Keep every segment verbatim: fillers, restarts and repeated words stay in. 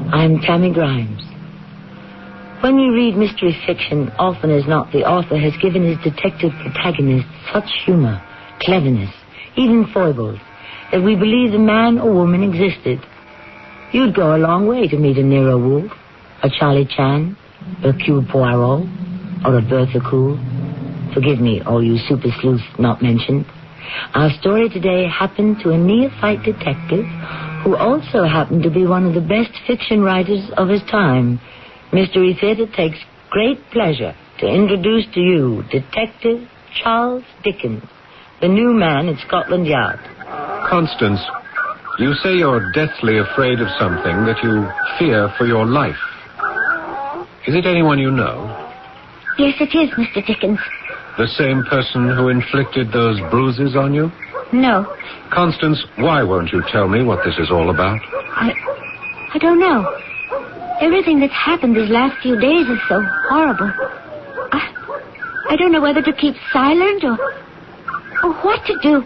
I'm Tammy Grimes. When we read mystery fiction, often as not, the author has given his detective protagonist such humor, cleverness, even foibles, that we believe the man or woman existed. You'd go a long way to meet a Nero Wolfe, a Charlie Chan, a Hercule Poirot, or a Bertha Cool. Forgive me, all you super sleuths not mentioned. Our story today happened to a neophyte detective who also happened to be one of the best fiction writers of his time. Mystery Theater takes great pleasure to introduce to you Detective Charles Dickens, the new man at Scotland Yard. Constance, you say you're deathly afraid of something that you fear for your life. Is it anyone you know? Yes, it is, Mister Dickens. The same person who inflicted those bruises on you? No. Constance, why won't you tell me what this is all about? I... I don't know. Everything that's happened these last few days is so horrible. I... I don't know whether to keep silent or... or what to do.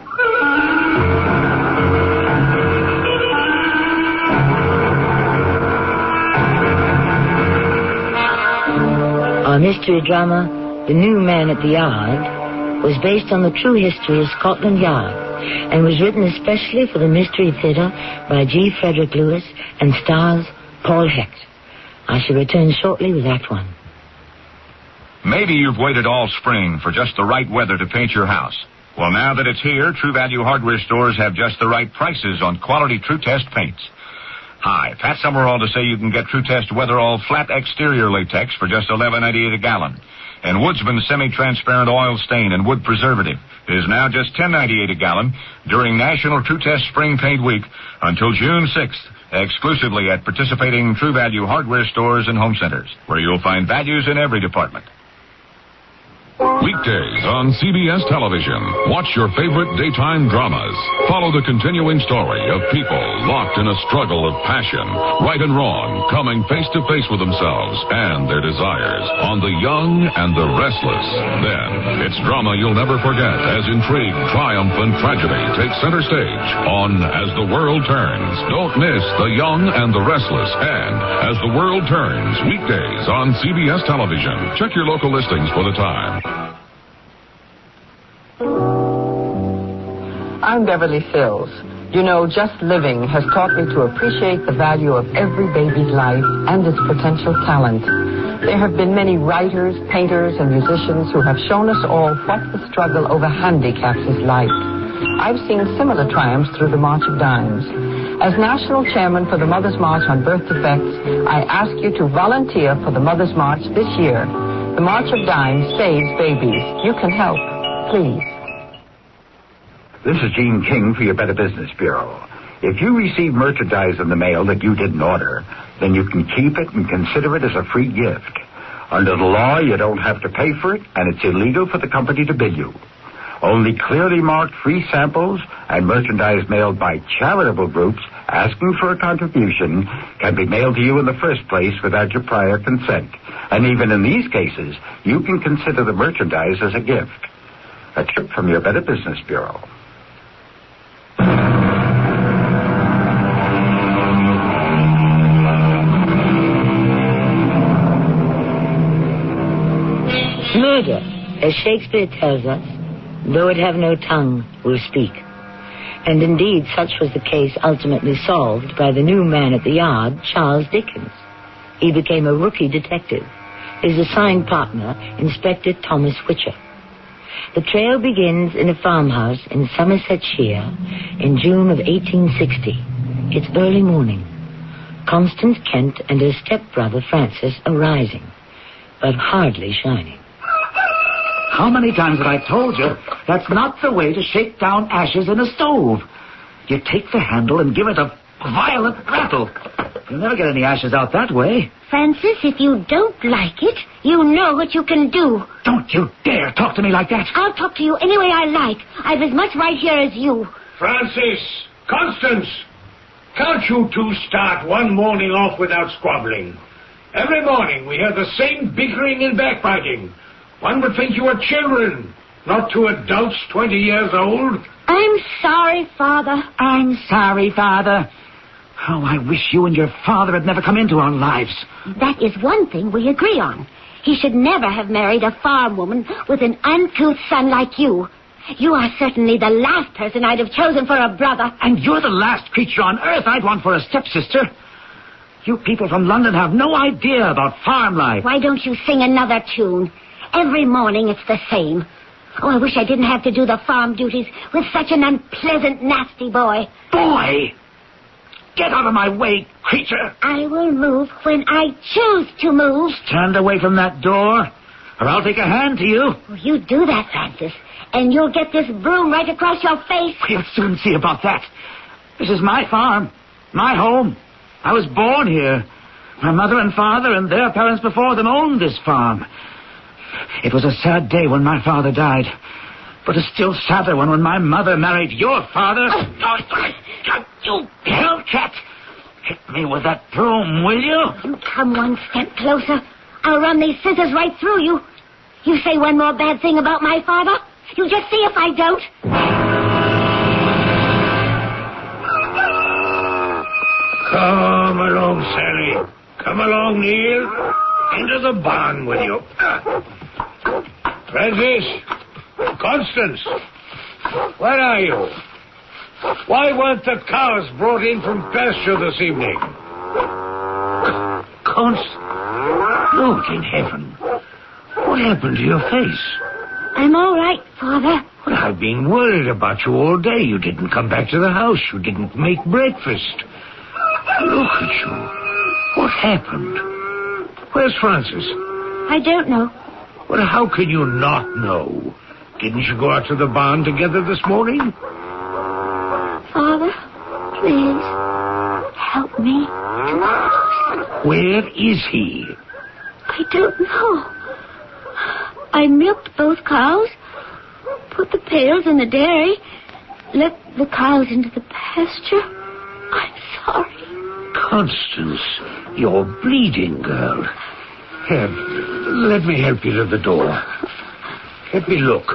Our mystery drama, The New Man at the Yard, was based on the true history of Scotland Yard and was written especially for the Mystery Theater by G. Frederick Lewis and stars Paul Hecht. I shall return shortly with Act One. Maybe you've waited all spring for just the right weather to paint your house. Well, now that it's here, True Value hardware stores have just the right prices on quality True Test paints. Hi, Pat Summerall to say you can get True Test Weatherall flat exterior latex for just eleven ninety-eight a gallon. And Woodsman semi-transparent oil stain and wood preservative is now just ten ninety-eight a gallon during National True Test Spring Paint Week until June sixth, exclusively at participating True Value hardware stores and home centers, where you'll find values in every department. Weekdays on C B S Television. Watch your favorite daytime dramas. Follow the continuing story of people locked in a struggle of passion, right and wrong, coming face to face with themselves and their desires on The Young and the Restless. Then, it's drama you'll never forget as intrigue, triumph, and tragedy take center stage on As the World Turns. Don't miss The Young and the Restless and As the World Turns, weekdays on C B S Television. Check your local listings for the time. I'm Beverly Sills. You know, just living has taught me to appreciate the value of every baby's life and its potential talent. There have been many writers, painters, and musicians who have shown us all what the struggle over handicaps is like. I've seen similar triumphs through the March of Dimes. As National Chairman for the Mother's March on Birth Defects, I ask you to volunteer for the Mother's March this year. The March of Dimes saves babies. You can help. Please. This is Gene King for your Better Business Bureau. If you receive merchandise in the mail that you didn't order, then you can keep it and consider it as a free gift. Under the law, you don't have to pay for it, and it's illegal for the company to bill you. Only clearly marked free samples and merchandise mailed by charitable groups asking for a contribution can be mailed to you in the first place without your prior consent. And even in these cases, you can consider the merchandise as a gift. A tip from your Better Business Bureau. Murder, as Shakespeare tells us, though it have no tongue, will speak. And indeed, such was the case ultimately solved by the new man at the yard, Charles Dickens. He became a rookie detective. His assigned partner, Inspector Thomas Witcher. The trail begins in a farmhouse in Somersetshire in June of eighteen sixty. It's early morning. Constance Kent and her stepbrother Francis are rising, but hardly shining. How many times have I told you that's not the way to shake down ashes in a stove? You take the handle and give it a violent rattle. You'll never get any ashes out that way. Francis, if you don't like it, you know what you can do. Don't you dare talk to me like that. I'll talk to you any way I like. I've as much right here as you. Francis! Constance! Can't you two start one morning off without squabbling? Every morning we have the same bickering and backbiting. One would think you were children, not two adults twenty years old. I'm sorry, Father. I'm sorry, Father. How I wish you and your father had never come into our lives. That is one thing we agree on. He should never have married a farm woman with an uncouth son like you. You are certainly the last person I'd have chosen for a brother. And you're the last creature on earth I'd want for a stepsister. You people from London have no idea about farm life. Why don't you sing another tune? Every morning it's the same. Oh, I wish I didn't have to do the farm duties with such an unpleasant, nasty boy. Boy! Get out of my way, creature! I will move when I choose to move. Stand away from that door, or I'll take a hand to you. Oh, you do that, Francis, and you'll get this broom right across your face. We'll soon see about that. This is my farm, my home. I was born here. My mother and father and their parents before them owned this farm. It was a sad day when my father died, but a still sadder one when my mother married your father. Oh, you hellcat! Hit me with that broom, will you? You come one step closer. I'll run these scissors right through you. You say one more bad thing about my father, you just see if I don't. Come along, Sally. Come along, Neil. Into the barn with you. Francis. Constance. Where are you? Why weren't the cows brought in from pasture this evening? Constance. Lord in heaven. What happened to your face? I'm all right, Father. Well, I've been worried about you all day. You didn't come back to the house. You didn't make breakfast. Look at you. What happened? Where's Francis? I don't know. Well, how can you not know? Didn't you go out to the barn together this morning? Father, please, help me. Where is he? I don't know. I milked both cows, put the pails in the dairy, let the cows into the pasture. I'm sorry. Constance, you're bleeding, girl. Here, let me help you to the door. Let me look.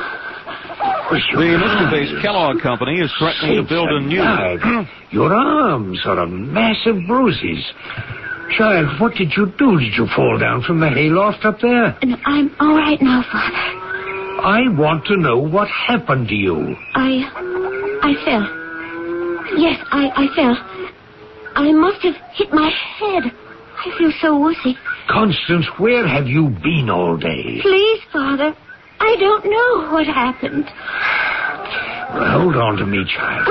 The Michigan-based Kellogg Company is threatening to build a new... Your arms are a mass of bruises. Child, what did you do? Did you fall down from the hayloft up there? No, I'm all right now, Father. I want to know what happened to you. I... I fell. Yes, I, I fell. I must have hit my head. I feel so woozy. Constance, where have you been all day? Please, Father. I don't know what happened. Well, hold on to me, child.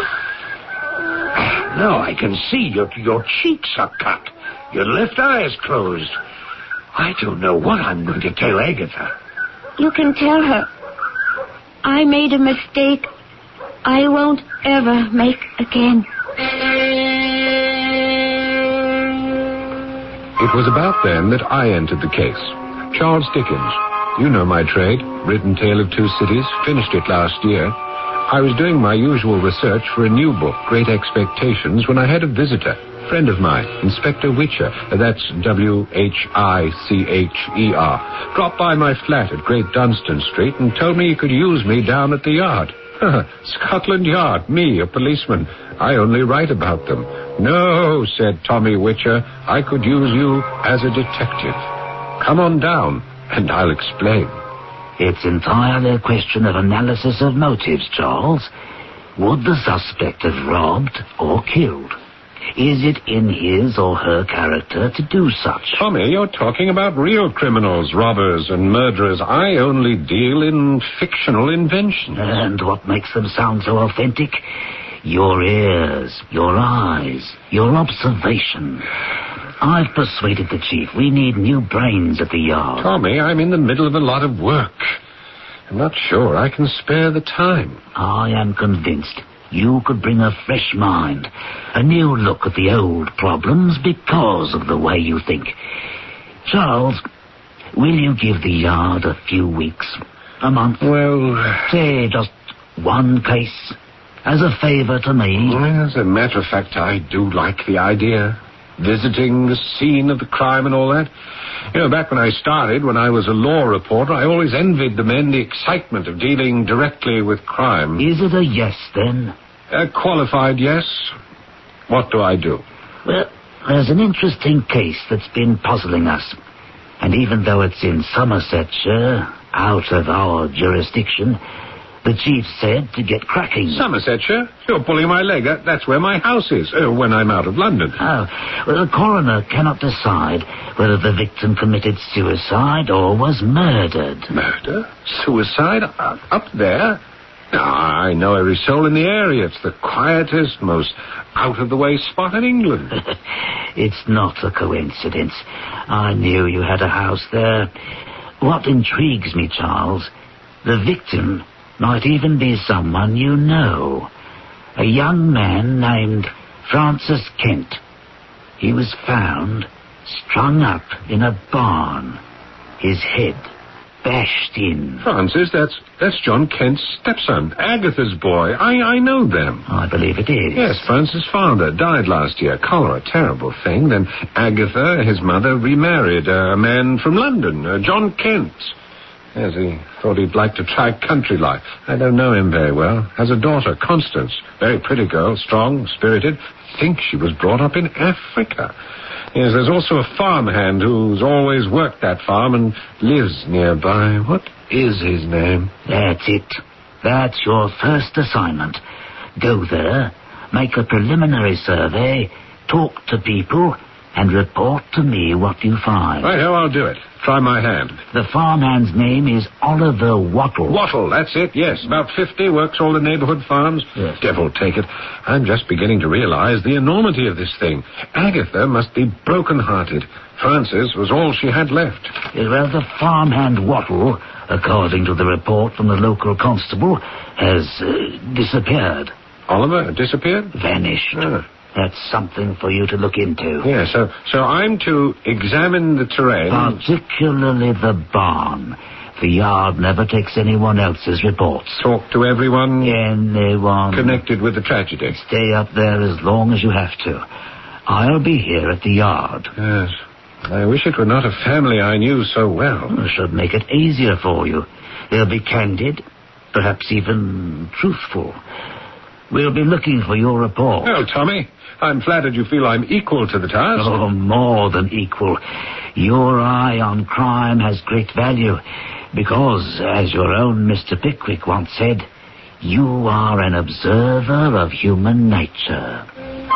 Now I can see your, your cheeks are cut. Your left eye is closed. I don't know what I'm going to tell Agatha. You can tell her. I made a mistake I won't ever make again. It was about then that I entered the case. Charles Dickens. You know my trade. Written Tale of Two Cities. Finished it last year. I was doing my usual research for a new book, Great Expectations, when I had a visitor. Friend of mine, Inspector Witcher. That's W H I C H E R. Dropped by my flat at Great Dunstan Street and told me he could use me down at the yard. Scotland Yard, me, a policeman. I only write about them. No, said Tommy Witcher, I could use you as a detective. Come on down, and I'll explain. It's entirely a question of analysis of motives, Charles. Would the suspect have robbed or killed? Is it in his or her character to do such? Tommy, you're talking about real criminals, robbers and murderers. I only deal in fictional inventions. And what makes them sound so authentic? Your ears, your eyes, your observation. I've persuaded the chief. We need new brains at the yard. Tommy, I'm in the middle of a lot of work. I'm not sure I can spare the time. I am convinced you could bring a fresh mind, a new look at the old problems because of the way you think. Charles, will you give the yard a few weeks, a month? Well... Say just one case, as a favor to me. Well, as a matter of fact, I do like the idea. Visiting the scene of the crime and all that. You know, back when I started, when I was a law reporter, I always envied the men the excitement of dealing directly with crime. Is it a yes, then? A qualified yes. What do I do? Well, there's an interesting case that's been puzzling us. And even though it's in Somersetshire, out of our jurisdiction, the chief said to get cracking. Somersetshire? You're pulling my leg. That, that's where my house is, uh, when I'm out of London. Oh, well, the coroner cannot decide whether the victim committed suicide or was murdered. Murder? Suicide? Uh, up there? Now, I know every soul in the area. It's the quietest, most out-of-the-way spot in England. It's not a coincidence. I knew you had a house there. What intrigues me, Charles, the victim might even be someone you know. A young man named Francis Kent. He was found strung up in a barn, his head bashed in. Francis, that's that's John Kent's stepson, Agatha's boy. I, I know them. I believe it is. Yes, Francis' father died last year. Cholera, a terrible thing. Then Agatha, his mother, remarried a man from London, uh, John Kent. Yes, he thought he'd like to try country life. I don't know him very well. Has a daughter, Constance. Very pretty girl, strong, spirited. Think she was brought up in Africa. Yes, there's also a farmhand who's always worked that farm and lives nearby. What is his name? That's it. That's your first assignment. Go there, make a preliminary survey, talk to people, and report to me what you find. Right, oh, I'll do it. Try my hand. The farmhand's name is Oliver Wattle. Wattle, that's it, yes. About fifty, works all the neighborhood farms. Yes. Devil take it. I'm just beginning to realize the enormity of this thing. Agatha must be broken-hearted. Francis was all she had left. Well, the farmhand Wattle, according to the report from the local constable, has uh, disappeared. Oliver disappeared? Vanished. Ah. That's something for you to look into. Yeah, so so I'm to examine the terrain. Particularly the barn. The yard never takes anyone else's reports. Talk to everyone Anyone. connected with the tragedy. Stay up there as long as you have to. I'll be here at the yard. Yes. I wish it were not a family I knew so well. I should make it easier for you. They'll be candid, perhaps even truthful. We'll be looking for your report. Well, Tommy, I'm flattered you feel I'm equal to the task. Oh, more than equal. Your eye on crime has great value because, as your own Mister Pickwick once said, you are an observer of human nature.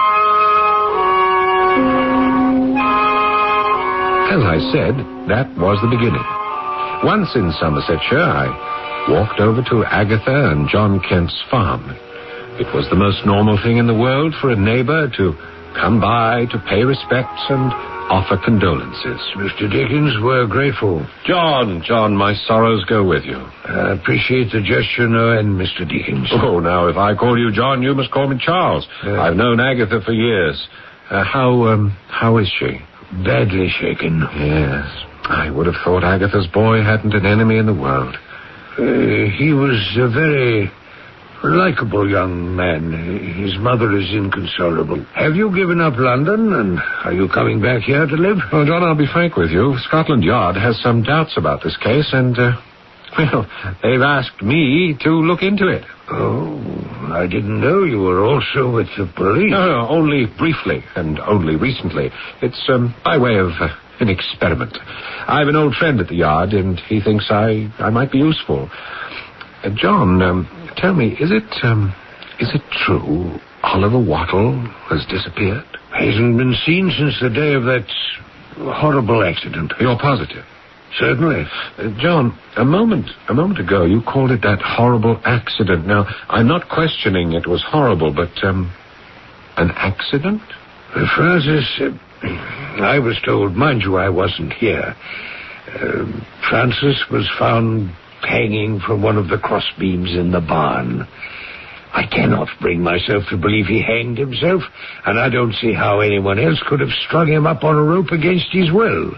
As I said, that was the beginning. Once in Somersetshire, I walked over to Agatha and John Kent's farm. It was the most normal thing in the world for a neighbor to come by to pay respects and offer condolences. Mister Dickens, we're grateful. John, John, my sorrows go with you. I appreciate the gesture, no end, Mister Dickens. Oh, now, if I call you John, you must call me Charles. Uh, I've known Agatha for years. Uh, how, um, how is she? Badly shaken. Yes. I would have thought Agatha's boy hadn't an enemy in the world. Uh, he was a very likable young man. His mother is inconsolable. Have you given up London, and are you coming back here to live? Well, John, I'll be frank with you. Scotland Yard has some doubts about this case, and, uh, well, they've asked me to look into it. Oh, I didn't know you were also with the police. No, no, only briefly, and only recently. It's, um, by way of uh, an experiment. I have an old friend at the Yard, and he thinks I, I might be useful. Uh, John, um, tell me, is it, um, is it true Oliver Wattle has disappeared? Hasn't been seen since the day of that horrible accident. You're positive? Certainly. Uh, John, a moment, a moment ago, you called it that horrible accident. Now, I'm not questioning it was horrible, but, um, an accident? Uh, Francis, uh, I was told, mind you, I wasn't here. Uh, Francis was found hanging from one of the crossbeams in the barn. I cannot bring myself to believe he hanged himself, and I don't see how anyone else could have strung him up on a rope against his will.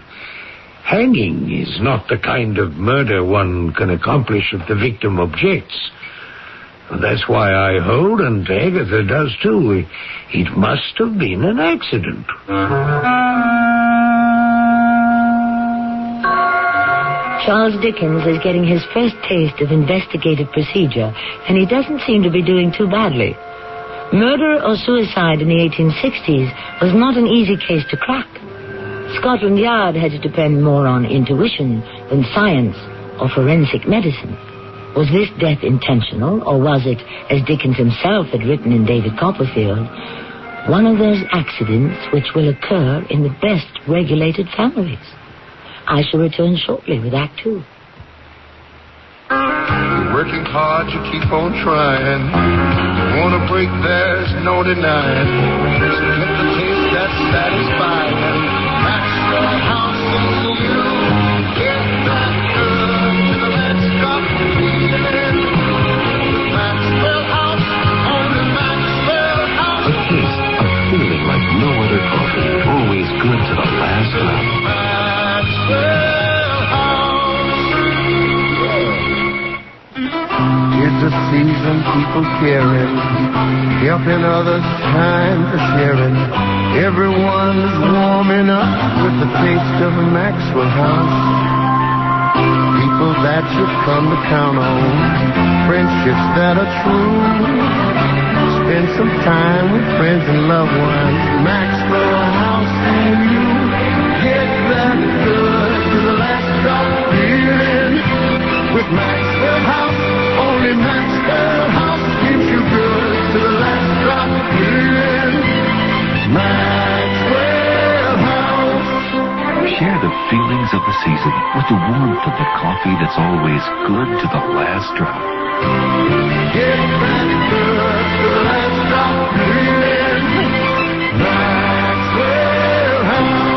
Hanging is not the kind of murder one can accomplish if the victim objects. That's why I hold, and Agatha does too, it must have been an accident. Charles Dickens is getting his first taste of investigative procedure, and he doesn't seem to be doing too badly. Murder or suicide in the eighteen sixties was not an easy case to crack. Scotland Yard had to depend more on intuition than science or forensic medicine. Was this death intentional, or was it, as Dickens himself had written in David Copperfield, one of those accidents which will occur in the best regulated families? I shall return shortly with Act Two. You're working hard, you keep on trying. You want to break, there's no denying. So get the taste that's satisfying. Maxwell House and you get that good to the let's stop feeling. Maxwell House, only Maxwell House. A taste of feeling like no other coffee. Always good to the last drop. Maxwell House. It's a season people caring, helping others, time for sharing. Everyone's warming up with the taste of a Maxwell House. People that you come to count on, friendships that are true. Spend some time with friends and loved ones. Maxwell House and you get that good to the last drop feeling. With Maxwell House, only Maxwell House gives you good to the last drop feeling. Maxwell House. Share the feelings of the season with the warmth of the coffee that's always good to the last drop. Get that good to the last drop feeling. Maxwell House.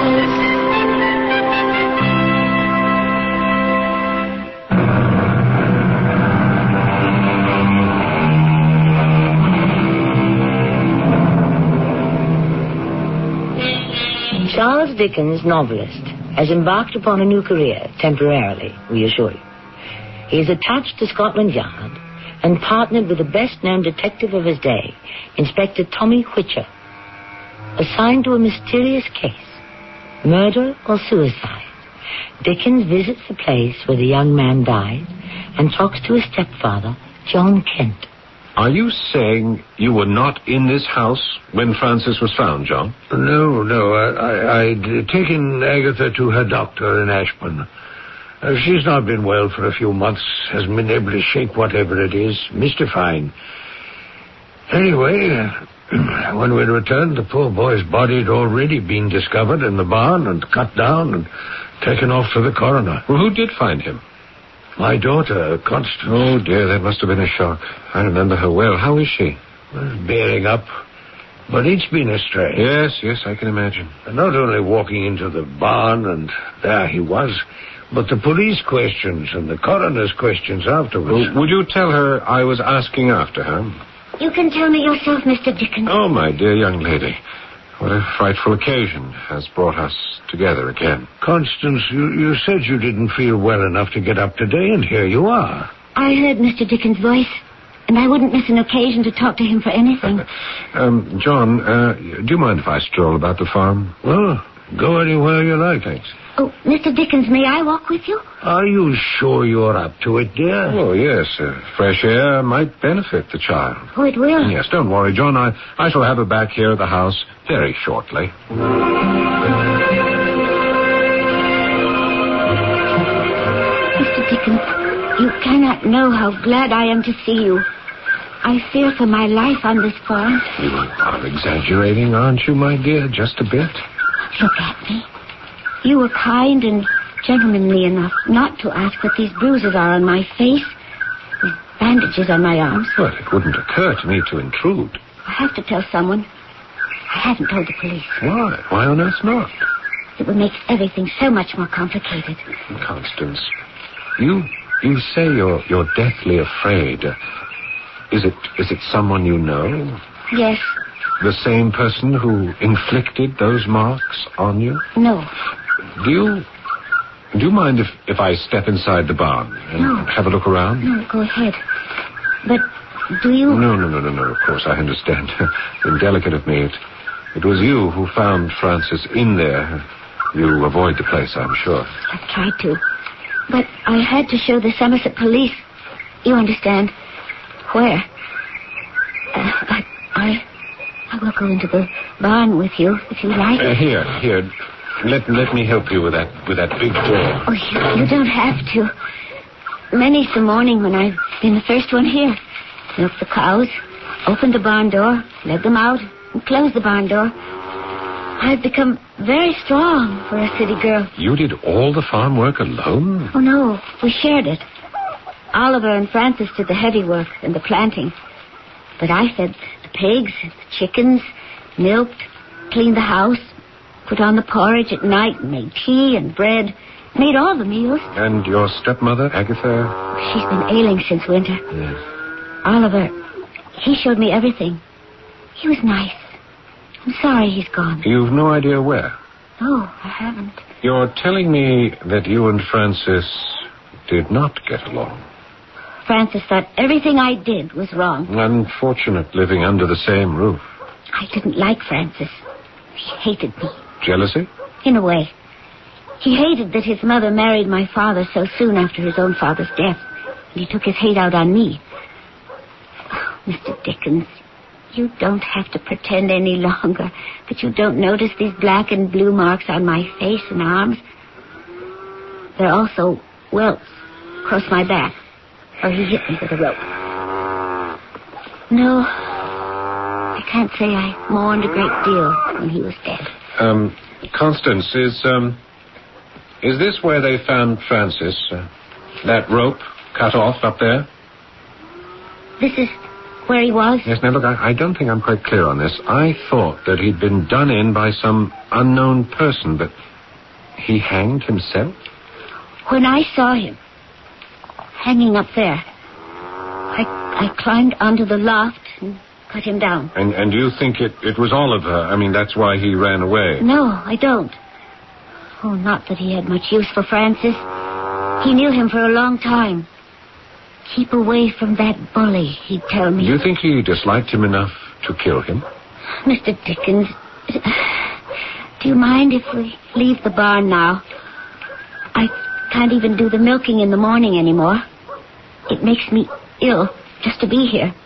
Charles Dickens, novelist, has embarked upon a new career, temporarily, we assure you. He is attached to Scotland Yard and partnered with the best-known detective of his day, Inspector Tommy Whicher, assigned to a mysterious case, murder or suicide. Dickens visits the place where the young man died and talks to his stepfather, John Kent. Are you saying you were not in this house when Frances was found, John? No, no. I, I, I'd taken Agatha to her doctor in Ashburn. Uh, she's not been well for a few months, hasn't been able to shake whatever it is, mystifying. Anyway, uh, when we returned, the poor boy's body had already been discovered in the barn and cut down and taken off to the coroner. Well, who did find him? My daughter, Constance. Oh, dear, that must have been a shock. I remember her well. How is she? Well, bearing up. But it's been a strain. Yes, yes, I can imagine. And not only walking into the barn, and there he was, but the police questions and the coroner's questions afterwards. Well, would you tell her I was asking after her? You can tell me yourself, Mister Dickens. Oh, my dear young lady. What a frightful occasion has brought us together again. Constance, you, you said you didn't feel well enough to get up today, and here you are. I heard Mister Dickens' voice, and I wouldn't miss an occasion to talk to him for anything. um, John, uh, do you mind if I stroll about the farm? Well, go anywhere you like. Thanks. Oh, Mister Dickens, may I walk with you? Are you sure you're up to it, dear? Oh, yes. Uh, fresh air might benefit the child. Oh, it will? Yes, don't worry, John. I, I shall have her back here at the house very shortly. Mister Dickens, you cannot know how glad I am to see you. I fear for my life on this farm. You are exaggerating, aren't you, my dear? Just a bit. Look at me. You were kind and gentlemanly enough not to ask what these bruises are on my face, these bandages on my arms. Well, it wouldn't occur to me to intrude. I have to tell someone. I haven't told the police. Why? Why on earth not? It would make everything so much more complicated. Constance, you you say you're you're deathly afraid. Uh, is it is it someone you know? Yes. The same person who inflicted those marks on you? No. Do you do you mind if, if I step inside the barn and no. have a look around? No, go ahead. But do you... No, no, no, no, no. Of course, I understand. Indelicate of me. It, it was you who found Frances in there. You avoid the place, I'm sure. I've tried to. But I had to show the Somerset police. You understand? Where? Uh, I... I... I will go into the barn with you, if you like. Uh, here, here. Let let me help you with that with that big door. Oh, you, you don't have to. Many's the morning when I've been the first one here. Milked the cows, opened the barn door, led them out, and closed the barn door. I've become very strong for a city girl. You did all the farm work alone? Oh, no. We shared it. Oliver and Francis did the heavy work and the planting. But I fed the pigs, the chickens, milked, cleaned the house, put on the porridge at night, and made tea and bread, made all the meals. And your stepmother, Agatha? She's been ailing since winter. Yes. Oliver, he showed me everything. He was nice. I'm sorry he's gone. You've no idea where? No, I haven't. You're telling me that you and Francis did not get along. Francis thought everything I did was wrong. Unfortunate living under the same roof. I didn't like Francis. He hated me. Jealousy? In a way. He hated that his mother married my father so soon after his own father's death. And he took his hate out on me. Oh, Mister Dickens, you don't have to pretend any longer that you don't notice these black and blue marks on my face and arms. There are also welts across my back, where he hit me with a rope. No, I can't say I mourned a great deal when he was dead. Um, Constance, is, um, is this where they found Francis? Uh, that rope cut off up there? This is where he was? Yes, now look, I, I don't think I'm quite clear on this. I thought that he'd been done in by some unknown person, but he hanged himself? When I saw him hanging up there, I, I climbed onto the loft and cut him down. And and you think it, it was Oliver? I mean, that's why he ran away? No, I don't. Oh, not that he had much use for Francis. He knew him for a long time. Keep away from that bully, he'd tell me. Do you think he disliked him enough to kill him? Mister Dickens, do you mind if we leave the barn now? I can't even do the milking in the morning anymore. It makes me ill just to be here.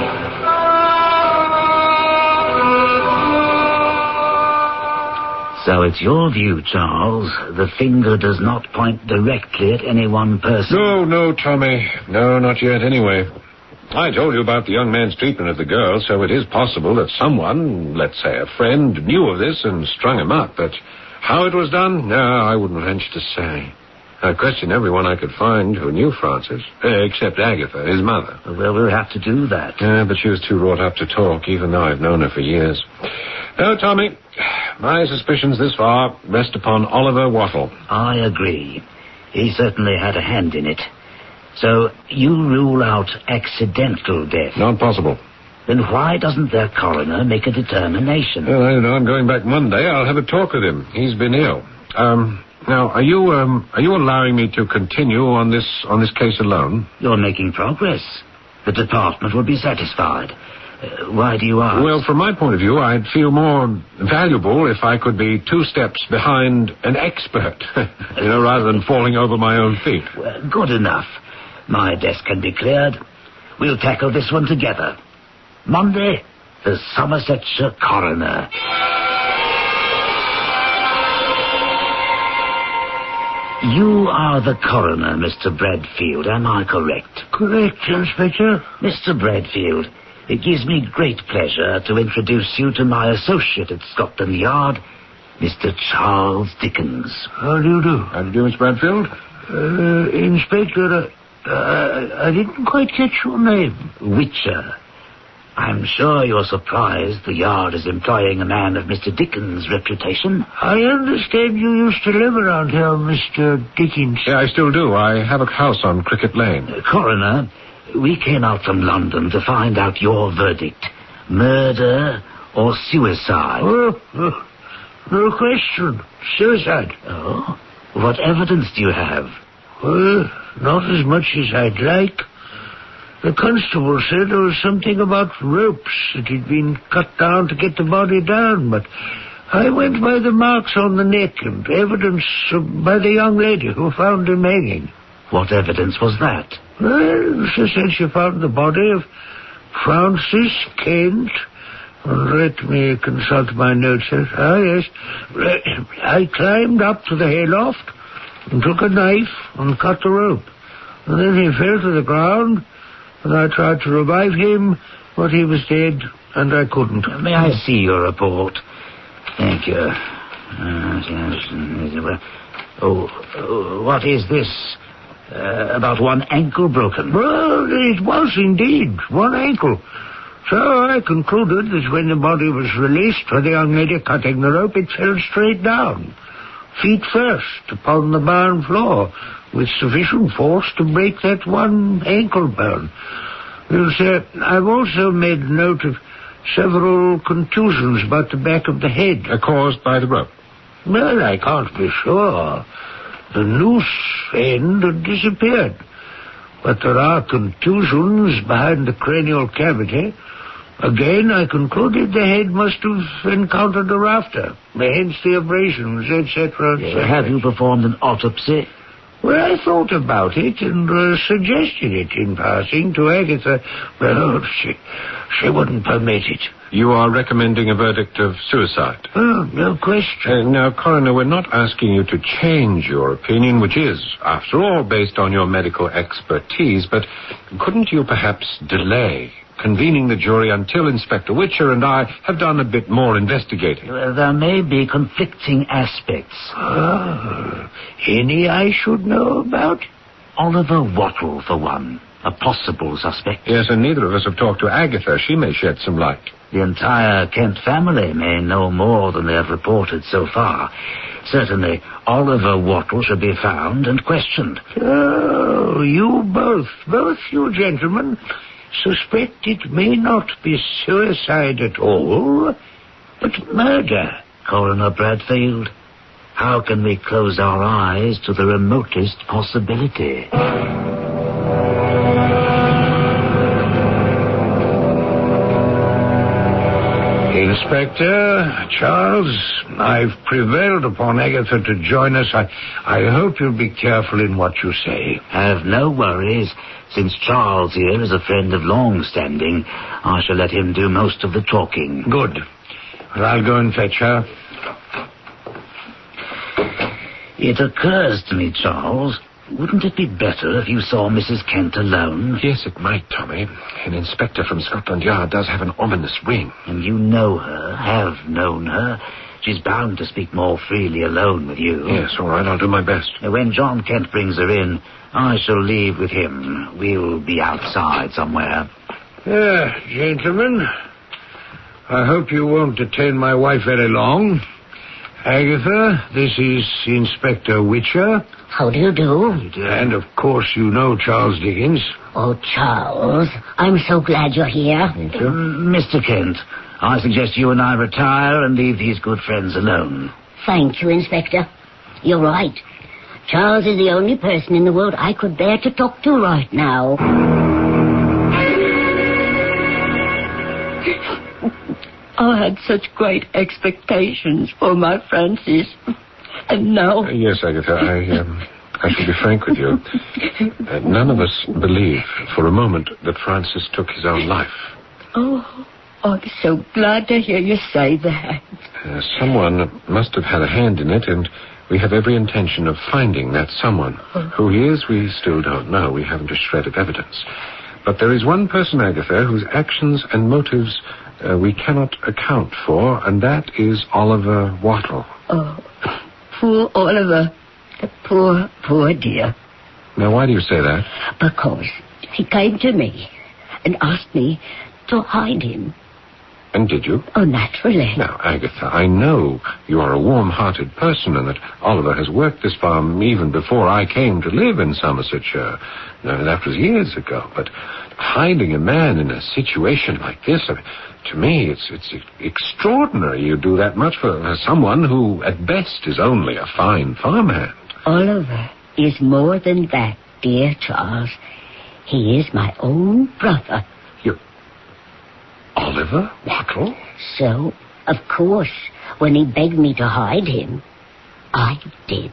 So it's your view, Charles, the finger does not point directly at any one person? No, no, Tommy. No, not yet, anyway. I told you about the young man's treatment of the girl, so it is possible that someone, let's say a friend, knew of this and strung him up. But how it was done, no, I wouldn't venture to say. I questioned everyone I could find who knew Francis, uh, except Agatha, his mother. Well, we'll have to do that. Yeah, but she was too wrought up to talk, even though I've known her for years. No, Tommy, my suspicions this far rest upon Oliver Wattle. I agree. He certainly had a hand in it. So you rule out accidental death? Not possible. Then why doesn't their coroner make a determination? Well, I don't know. I'm going back Monday. I'll have a talk with him. He's been ill. Um, now, are you um, are you allowing me to continue on this on this case alone? You're making progress. The department will be satisfied. Uh, why do you ask? Well, from my point of view, I'd feel more valuable if I could be two steps behind an expert, you know, rather than falling over my own feet. Well, good enough. My desk can be cleared. We'll tackle this one together. Monday, the Somersetshire coroner. You are the coroner, Mister Bradfield, am I correct? Correct, Inspector. Mister Bradfield, it gives me great pleasure to introduce you to my associate at Scotland Yard, Mister Charles Dickens. How do you do? How do you do, Mister Bradfield? Uh, Inspector, uh, uh, I didn't quite catch your name. Witcher. I'm sure you're surprised the Yard is employing a man of Mister Dickens' reputation. I understand you used to live around here, Mister Dickens. Yeah, I still do. I have a house on Cricket Lane. Uh, Coroner, we came out from London to find out your verdict. Murder or suicide? Oh, oh, no question. Suicide. Oh? What evidence do you have? Well, not as much as I'd like. The constable said there was something about ropes that had been cut down to get the body down, but I went by the marks on the neck and evidence by the young lady who found him hanging. What evidence was that? Well, she said she found the body of Francis Kent Let me consult my notes. Ah, yes. I climbed up to the hayloft and took a knife and cut the rope. And then he fell to the ground, and I tried to revive him, but he was dead, and I couldn't. May I see your report? Thank you. Uh, oh, oh, what is this? Uh, about one ankle broken? Well, it was indeed one ankle. So I concluded that when the body was released for the young lady cutting the rope, it fell straight down, feet first, upon the barn floor, with sufficient force to break that one ankle bone. You see, I've also made note of several contusions about the back of the head. Uh, caused by the rope? Well, I can't be sure. The noose end had disappeared. But there are contusions behind the cranial cavity. Again, I concluded the head must have encountered a rafter, hence the abrasions, et cetera, et cetera. Have you performed an autopsy? Well, I thought about it and uh, suggested it in passing to Agatha. Well, she, she wouldn't permit it. You are recommending a verdict of suicide? Oh, no question. Uh, now, Coroner, we're not asking you to change your opinion, which is, after all, based on your medical expertise, but couldn't you perhaps delay convening the jury until Inspector Witcher and I have done a bit more investigating? Well, there may be conflicting aspects. Ah, any I should know about? Oliver Wattle, for one. A possible suspect. Yes, and neither of us have talked to Agatha. She may shed some light. The entire Kent family may know more than they have reported so far. Certainly, Oliver Wattle should be found and questioned. Oh, you both, both you gentlemen, suspect it may not be suicide at all, but murder. Coroner Bradfield, how can we close our eyes to the remotest possibility? Inspector, Charles, I've prevailed upon Agatha to join us. I, I hope you'll be careful in what you say. Have no worries. Since Charles here is a friend of long standing, I shall let him do most of the talking. Good. Well, I'll go and fetch her. It occurs to me, Charles, wouldn't it be better if you saw Missus Kent alone? Yes, it might, Tommy. An inspector from Scotland Yard does have an ominous ring. And you know her, have known her. She's bound to speak more freely alone with you. Yes, all right, I'll do my best. When John Kent brings her in, I shall leave with him. We'll be outside somewhere. Yeah, gentlemen, I hope you won't detain my wife very long. Agatha, this is Inspector Witcher. How do you do? And, of course, you know Charles Dickens. Oh, Charles, I'm so glad you're here. Thank you. Um, Mister Kent, I suggest you and I retire and leave these good friends alone. Thank you, Inspector. You're right. Charles is the only person in the world I could bear to talk to right now. I had such great expectations for my Francis. And now... Uh, yes, Agatha, I, um, I shall be frank with you. Uh, none of us believe for a moment that Francis took his own life. Oh, I'm so glad to hear you say that. Uh, someone must have had a hand in it, and we have every intention of finding that someone. Who he is, we still don't know. We haven't a shred of evidence. But there is one person, Agatha, whose actions and motives uh, we cannot account for, and that is Oliver Wattle. Oh, poor Oliver. The poor, poor dear. Now, why do you say that? Because he came to me and asked me to hide him. And did you? Oh, naturally. Now, Agatha, I know you are a warm-hearted person and that Oliver has worked this farm even before I came to live in Somersetshire. Now, that was years ago. But hiding a man in a situation like this, I mean, to me, it's it's extraordinary you do that much for someone who, at best, is only a fine farmhand. Oliver is more than that, dear Charles. He is my own brother. You... Oliver Wattle? So, of course, when he begged me to hide him, I did.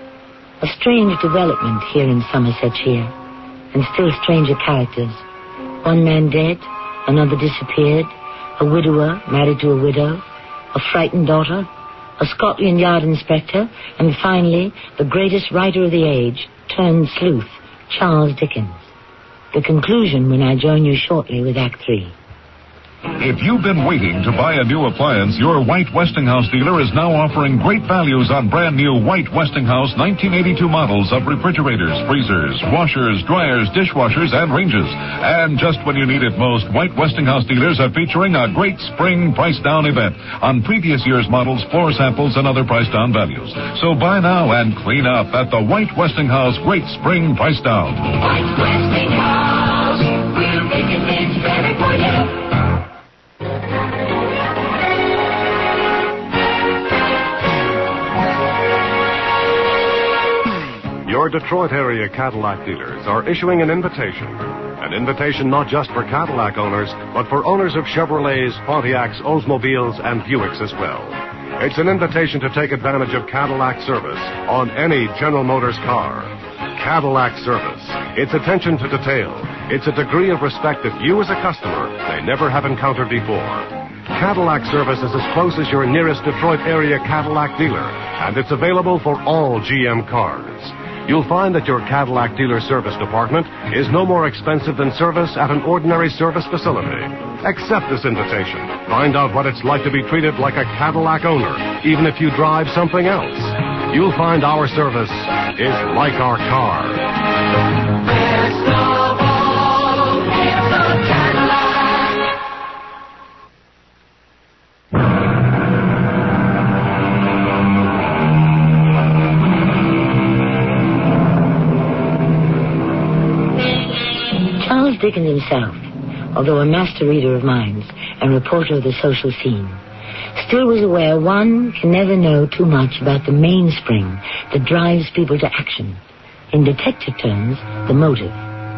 A strange development here in Somersetshire, and still stranger characters. One man dead, another disappeared, a widower married to a widow, a frightened daughter, a Scotland Yard inspector, and finally, the greatest writer of the age, turned sleuth, Charles Dickens. The conclusion when I join you shortly with Act Three. If you've been waiting to buy a new appliance, your White Westinghouse dealer is now offering great values on brand new White Westinghouse nineteen eighty-two models of refrigerators, freezers, washers, dryers, dishwashers, and ranges. And just when you need it most, White Westinghouse dealers are featuring a great spring price down event on previous year's models, floor samples, and other price down values. So buy now and clean up at the White Westinghouse Great Spring Price Down. White Westinghouse, we're making things better for you. Your Detroit area Cadillac dealers are issuing an invitation. An invitation not just for Cadillac owners, but for owners of Chevrolets, Pontiacs, Oldsmobiles, and Buicks as well. It's an invitation to take advantage of Cadillac service on any General Motors car. Cadillac service. It's attention to detail. It's a degree of respect that you as a customer may never have encountered before. Cadillac service is as close as your nearest Detroit area Cadillac dealer, and it's available for all G M cars. You'll find that your Cadillac dealer service department is no more expensive than service at an ordinary service facility. Accept this invitation. Find out what it's like to be treated like a Cadillac owner, even if you drive something else. You'll find our service is like our car. Best of all, it's a Cadillac. Charles Dickens himself, although a master reader of minds and reporter of the social scene, still was aware one can never know too much about the mainspring that drives people to action. In detective terms, the motive.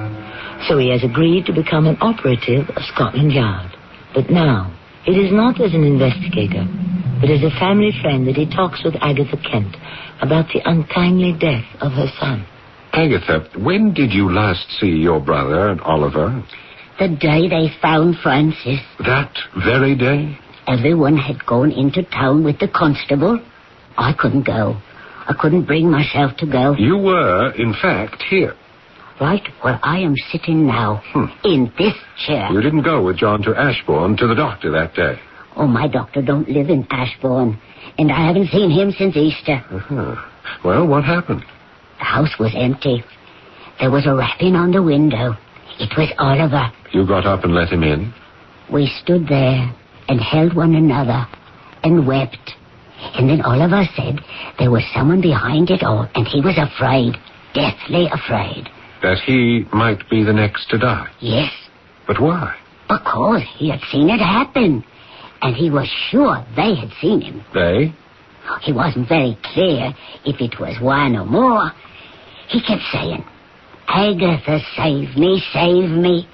So he has agreed to become an operative of Scotland Yard. But now, it is not as an investigator, but as a family friend that he talks with Agatha Kent about the untimely death of her son. Agatha, when did you last see your brother and Oliver? The day they found Francis. That very day? Everyone had gone into town with the constable. I couldn't go. I couldn't bring myself to go. You were, in fact, here. Right where I am sitting now, hmm. in this chair. You didn't go with John to Ashbourne to the doctor that day? Oh, my doctor don't live in Ashbourne, and I haven't seen him since Easter. Uh-huh. Well, what happened? The house was empty. There was a rapping on the window. It was Oliver. You got up and let him in? We stood there and held one another and wept. And then Oliver said there was someone behind it all, and he was afraid, deathly afraid. That he might be the next to die? Yes. But why? Because he had seen it happen, and he was sure they had seen him. They? He wasn't very clear if it was one or more. He kept saying, Agatha, save me, save me.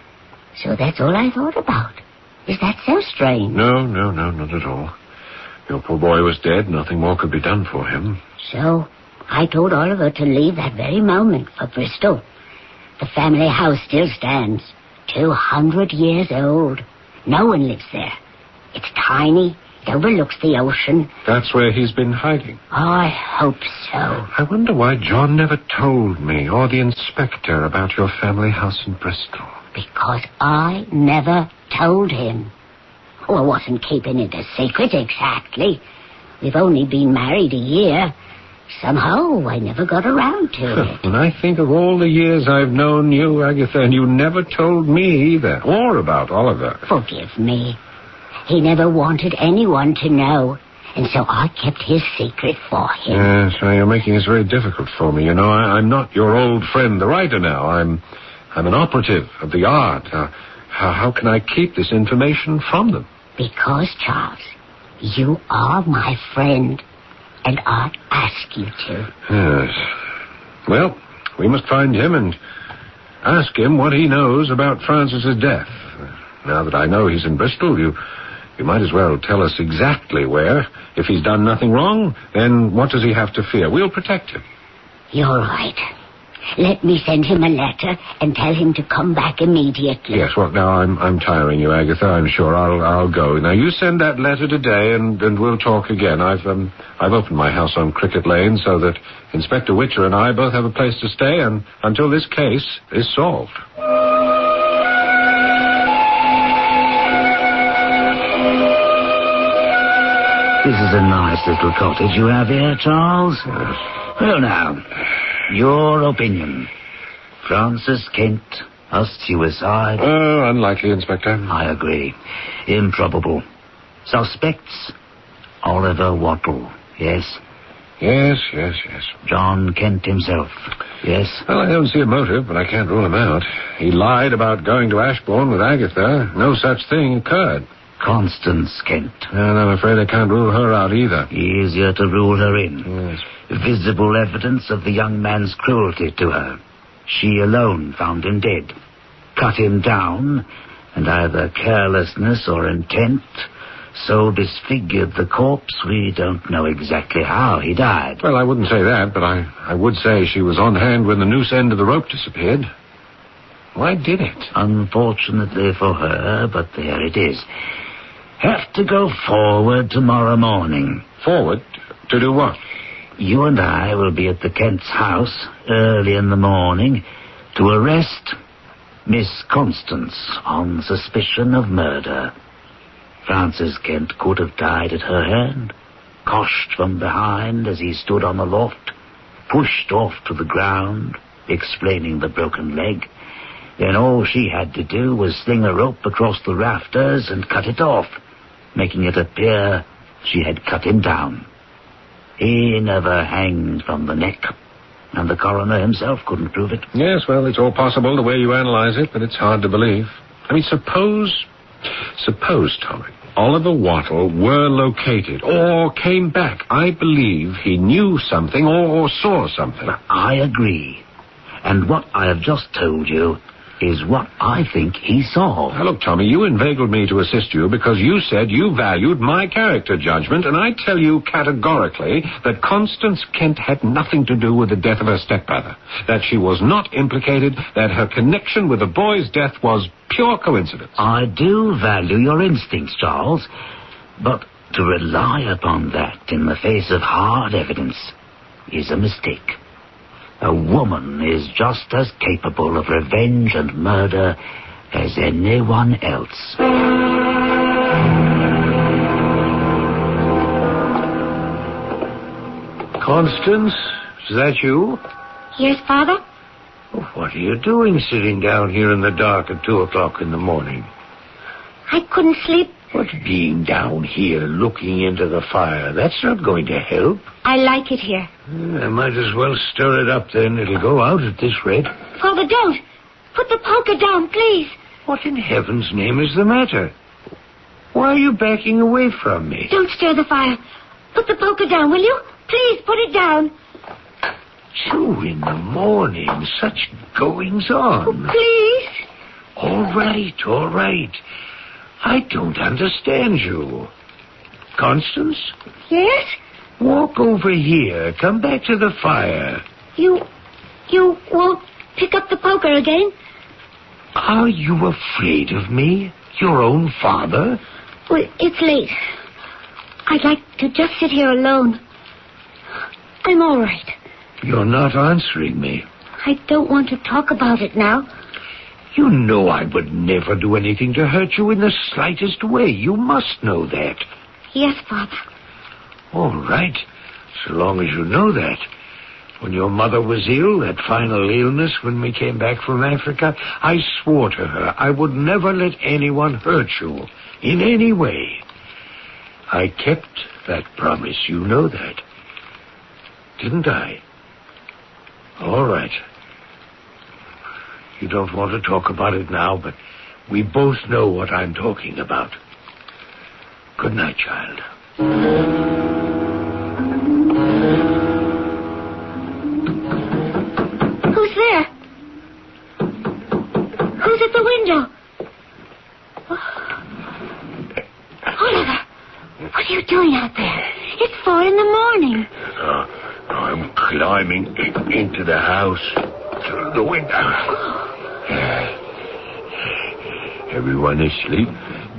So that's all I thought about. Is that so strange? No, no, no, not at all. Your poor boy was dead. Nothing more could be done for him. So I told Oliver to leave that very moment for Bristol. The family house still stands. Two hundred years old. No one lives there. It's tiny. It overlooks the ocean. That's where he's been hiding. I hope so. I wonder why John never told me, or the inspector, about your family house in Bristol. Because I never told him. Oh, I wasn't keeping it a secret exactly. We've only been married a year. Somehow I never got around to it. When I think of all the years I've known you, Agatha, and you never told me either, or about Oliver. Forgive me. He never wanted anyone to know, and so I kept his secret for him. Yes, well, you're making this very difficult for me. You know, I, I'm not your old friend, the writer now. I'm I'm an operative of the Yard. Uh, how, how can I keep this information from them? Because, Charles, you are my friend, and I ask you to. Yes. Well, we must find him and ask him what he knows about Francis's death. Now that I know he's in Bristol, you... You might as well tell us exactly where. If he's done nothing wrong, then what does he have to fear? We'll protect him. You're right. Let me send him a letter and tell him to come back immediately. Yes, well, now I'm I'm tiring you, Agatha. I'm sure I'll I'll go. Now you send that letter today, and, and we'll talk again. I've um I've opened my house on Cricket Lane so that Inspector Witcher and I both have a place to stay, and until this case is solved. This is a nice little cottage you have here, Charles. Yes. Well, now, your opinion. Francis Kent, a suicide? Oh, unlikely, Inspector. I agree. Improbable. Suspects? Oliver Wattle, yes? Yes, yes, yes. John Kent himself, yes? Well, I don't see a motive, but I can't rule him out. He lied about going to Ashbourne with Agatha. No such thing occurred. Constance Kent. And I'm afraid I can't rule her out either. Easier to rule her in. Yes. Visible evidence of the young man's cruelty to her. She alone found him dead. Cut him down, and either carelessness or intent so disfigured the corpse we don't know exactly how he died. Well, I wouldn't say that, but I, I would say she was on hand when the noose end of the rope disappeared. Why did it? Unfortunately for her, but there it is. Have to go forward tomorrow morning. Forward? To do what? You and I will be at the Kent's house early in the morning to arrest Miss Constance on suspicion of murder. Francis Kent could have died at her hand, coshed from behind as he stood on the loft, pushed off to the ground, explaining the broken leg. Then all she had to do was sling a rope across the rafters and cut it off, making it appear she had cut him down. He never hanged from the neck, and the coroner himself couldn't prove it. Yes, well, it's all possible the way you analyze it, but it's hard to believe. I mean, suppose, suppose, Tommy, Oliver Wattle were located or came back. I believe he knew something or, or saw something. I agree. And what I have just told you is what I think he saw. Now, look, Tommy, you inveigled me to assist you because you said you valued my character judgment, and I tell you categorically that Constance Kent had nothing to do with the death of her stepbrother, that she was not implicated, that her connection with the boy's death was pure coincidence. I do value your instincts, Charles, but to rely upon that in the face of hard evidence is a mistake. A woman is just as capable of revenge and murder as anyone else. Constance, is that you? Yes, Father? Oh, what are you doing sitting down here in the dark at two o'clock in the morning? I couldn't sleep. What's being down here looking into the fire? That's not going to help. I like it here. I might as well stir it up then. It'll go out at this rate. Father, don't. Put the poker down, please. What in heaven's name is the matter? Why are you backing away from me? Don't stir the fire. Put the poker down, will you? Please, put it down. Two in the morning. Such goings on. Oh, please. All right, all right. I don't understand you. Constance? Yes? Walk over here. Come back to the fire. You... you won't pick up the poker again? Are you afraid of me? Your own father? Well, it's late. I'd like to just sit here alone. I'm all right. You're not answering me. I don't want to talk about it now. You know I would never do anything to hurt you in the slightest way. You must know that. Yes, Father. All right, so long as you know that. When your mother was ill, that final illness when we came back from Africa, I swore to her I would never let anyone hurt you in any way. I kept that promise. You know that. Didn't I? All right. You don't want to talk about it now, but we both know what I'm talking about. Good night, child. Who's there? Who's at the window? Oliver, what are you doing out there? It's four in the morning. Uh, I'm climbing i- into the house. through the window. Everyone asleep?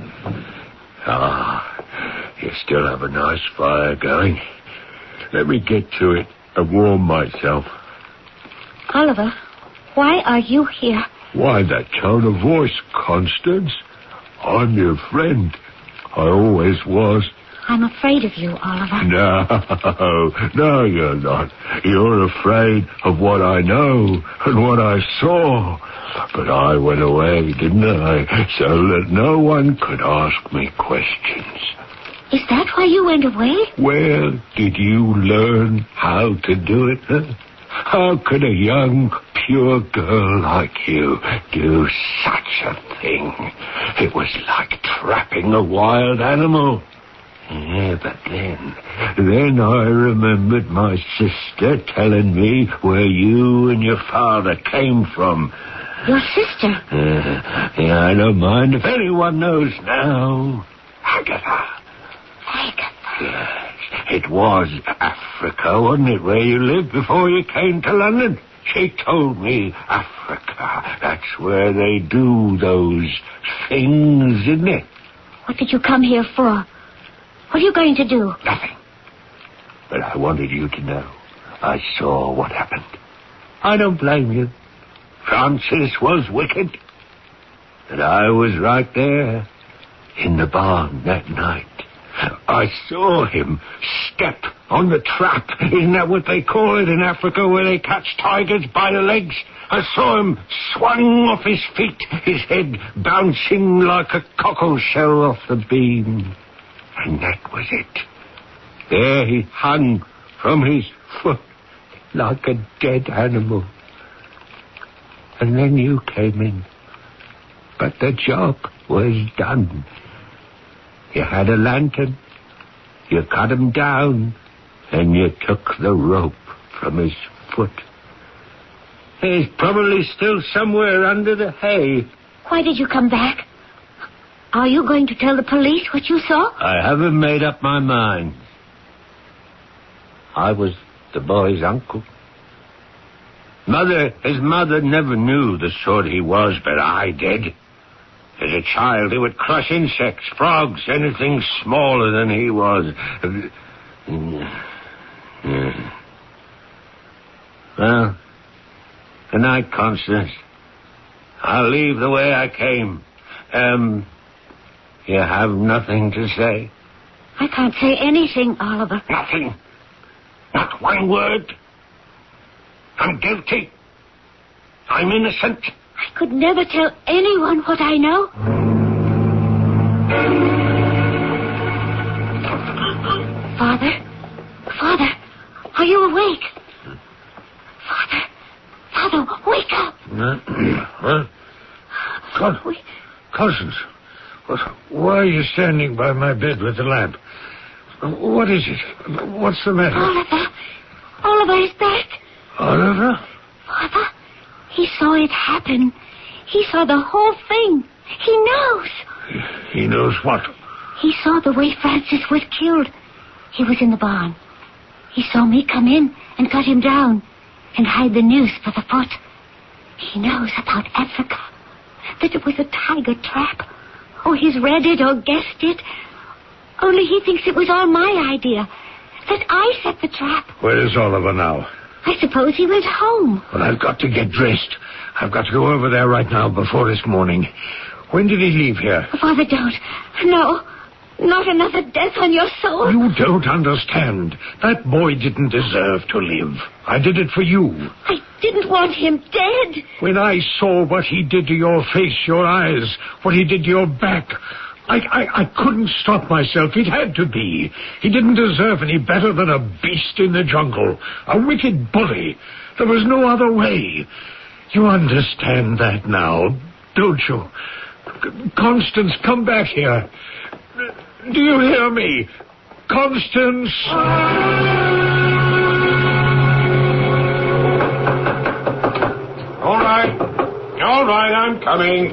Ah, you still have a nice fire going. Let me get to it and warm myself. Oliver, why are you here? Why that tone of voice, Constance? I'm your friend. I always was. I'm afraid of you, Oliver. No, no, you're not. You're afraid of what I know and what I saw. But I went away, didn't I? So that no one could ask me questions. Is that why you went away? Where did you learn how to do it, huh? How could a young, pure girl like you do such a thing? It was like trapping a wild animal. Yeah, but then, then I remembered my sister telling me where you and your father came from. Your sister? Uh, yeah, I don't mind if anyone knows now. Agatha. Agatha? Yes, it was Africa, wasn't it, where you lived before you came to London? She told me Africa. That's where they do those things, isn't it? What did you come here for? What are you going to do? Nothing. But I wanted you to know. I saw what happened. I don't blame you. Francis was wicked. And I was right there in the barn that night. I saw him step on the trap. Isn't that what they call it in Africa, where they catch tigers by the legs? I saw him swung off his feet, his head bouncing like a cockle shell off the beam. And that was it. There he hung from his foot like a dead animal. And then you came in. But the job was done. You had a lantern. You cut him down. And you took the rope from his foot. He's probably still somewhere under the hay. Why did you come back? Are you going to tell the police what you saw? I haven't made up my mind. I was the boy's uncle. Mother, his mother never knew the sort he was, but I did. As a child, he would crush insects, frogs, anything smaller than he was. Well, good night, Constance. I'll leave the way I came. Um... You have nothing to say? I can't say anything, Oliver. Nothing? Not one word? I'm guilty. I'm innocent. I could never tell anyone what I know. Father? Father, are you awake? Father, Father, wake up. What? Con- we... Constance. Why are you standing by my bed with the lamp? What is it? What's the matter? Oliver. Oliver is back. Oliver? Father, he saw it happen. He saw the whole thing. He knows. He knows what? He saw the way Francis was killed. He was in the barn. He saw me come in and cut him down and hide the noose for the foot. He knows about Africa. That it was a tiger trap. Oh, he's read it or guessed it. Only he thinks it was all my idea. That I set the trap. Where is Oliver now? I suppose he went home. Well, I've got to get dressed. I've got to go over there right now before this morning. When did he leave here? Father, don't. No. Not another death on your soul. You don't understand. That boy didn't deserve to live. I did it for you. I didn't want him dead. When I saw what he did to your face, your eyes, what he did to your back, I, I, I couldn't stop myself. It had to be. He didn't deserve any better than a beast in the jungle. A wicked bully. There was no other way. You understand that now, don't you? Constance, come back here. Do you hear me? Constance! All right. All right, I'm coming.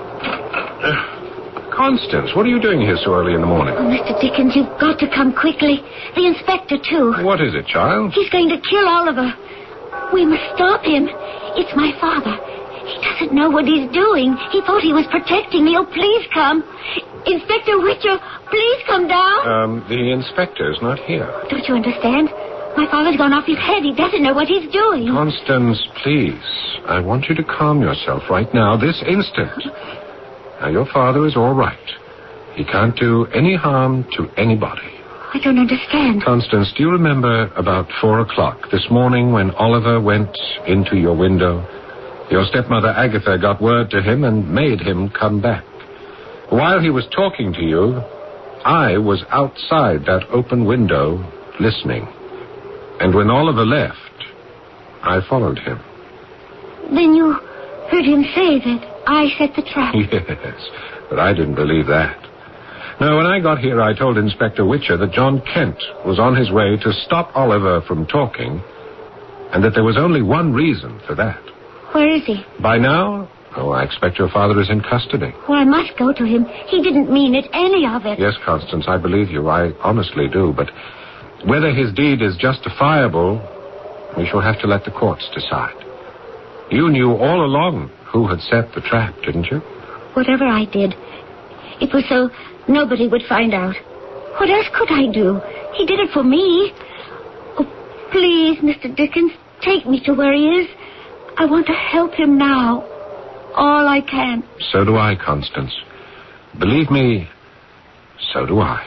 Uh, Constance, what are you doing here so early in the morning? Oh, Mister Dickens, you've got to come quickly. The inspector, too. What is it, child? He's going to kill Oliver. We must stop him. It's my father. He doesn't know what he's doing. He thought he was protecting me. Oh, please come. Inspector Witcher, please come down. Um, the inspector's not here. Don't you understand? My father's gone off his head. He doesn't know what he's doing. Constance, please. I want you to calm yourself right now, this instant. Now, your father is all right. He can't do any harm to anybody. I don't understand. Constance, do you remember about four o'clock this morning when Oliver went into your window? Your stepmother Agatha got word to him and made him come back. While he was talking to you, I was outside that open window listening. And when Oliver left, I followed him. Then you heard him say that I set the trap. Yes, but I didn't believe that. No, when I got here, I told Inspector Witcher that John Kent was on his way to stop Oliver from talking, and that there was only one reason for that. Where is he? By now? Oh, I expect your father is in custody. Well, I must go to him. He didn't mean it, any of it. Yes, Constance, I believe you. I honestly do. But whether his deed is justifiable, we shall have to let the courts decide. You knew all along who had set the trap, didn't you? Whatever I did, it was so nobody would find out. What else could I do? He did it for me. Oh, please, Mister Dickens, take me to where he is. I want to help him now. All I can. So do I, Constance. Believe me, so do I.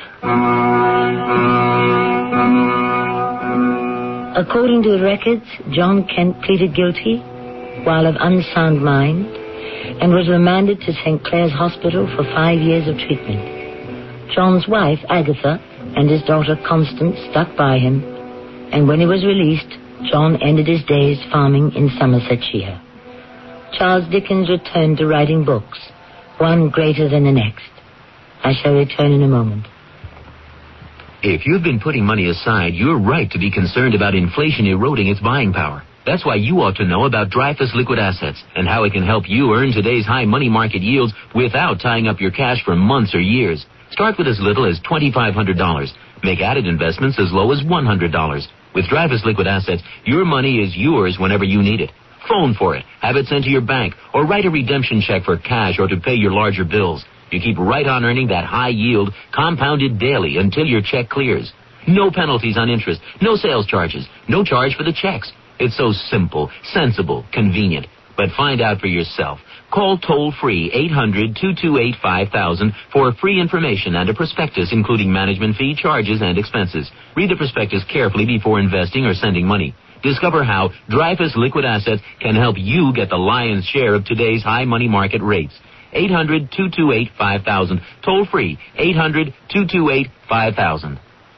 According to the records, John Kent pleaded guilty while of unsound mind and was remanded to Saint Clair's Hospital for five years of treatment. John's wife, Agatha, and his daughter, Constance, stuck by him, and when he was released, John ended his days farming in Somersetshire. Charles Dickens returned to writing books, one greater than the next. I shall return in a moment. If you've been putting money aside, you're right to be concerned about inflation eroding its buying power. That's why you ought to know about Dreyfus Liquid Assets and how it can help you earn today's high money market yields without tying up your cash for months or years. Start with as little as twenty-five hundred dollars. Make added investments as low as one hundred dollars. With Dreyfus Liquid Assets, your money is yours whenever you need it. Phone for it, have it sent to your bank, or write a redemption check for cash or to pay your larger bills. You keep right on earning that high yield, compounded daily until your check clears. No penalties on interest, no sales charges, no charge for the checks. It's so simple, sensible, convenient. But find out for yourself. Call toll-free eight hundred, two two eight, five thousand for free information and a prospectus including management fee, charges, and expenses. Read the prospectus carefully before investing or sending money. Discover how Dreyfus Liquid Assets can help you get the lion's share of today's high money market rates. eight hundred, two two eight, five thousand. Toll-free eight hundred, two two eight, five thousand.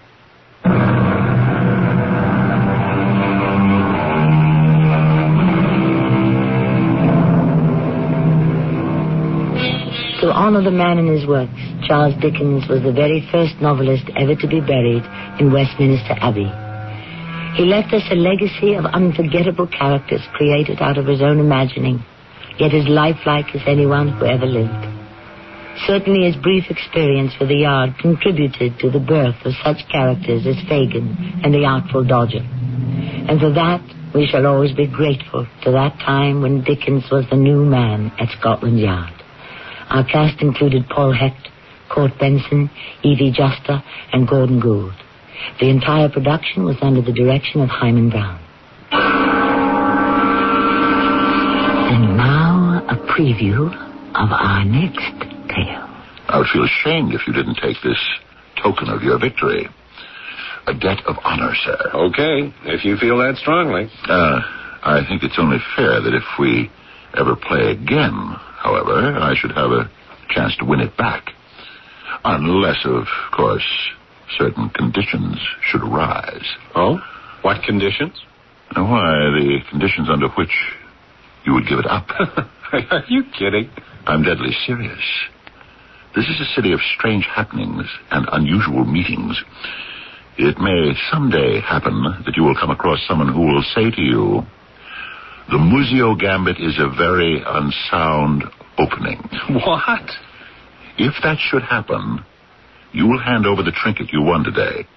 To honor the man and his works, Charles Dickens was the very first novelist ever to be buried in Westminster Abbey. He left us a legacy of unforgettable characters created out of his own imagining, yet as lifelike as anyone who ever lived. Certainly his brief experience with the Yard contributed to the birth of such characters as Fagin and the Artful Dodger. And for that, we shall always be grateful to that time when Dickens was the new man at Scotland Yard. Our cast included Paul Hecht, Court Benson, Evie Juster, and Gordon Gould. The entire production was under the direction of Hyman Brown. And now, a preview of our next tale. I would feel ashamed if you didn't take this token of your victory. A debt of honor, sir. Okay, if you feel that strongly. Uh, I think it's only fair that if we ever play again, however, I should have a chance to win it back. Unless, of course, certain conditions should arise. Oh? What conditions? Why, the conditions under which you would give it up. Are you kidding? I'm deadly serious. This is a city of strange happenings and unusual meetings. It may someday happen that you will come across someone who will say to you, the Muzio Gambit is a very unsound opening. What? If that should happen, you will hand over the trinket you won today.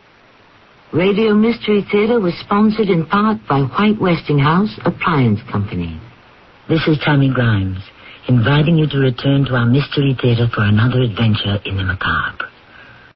Radio Mystery Theater was sponsored in part by White Westinghouse Appliance Company. This is Tammy Grimes, inviting you to return to our Mystery Theater for another adventure in the macabre.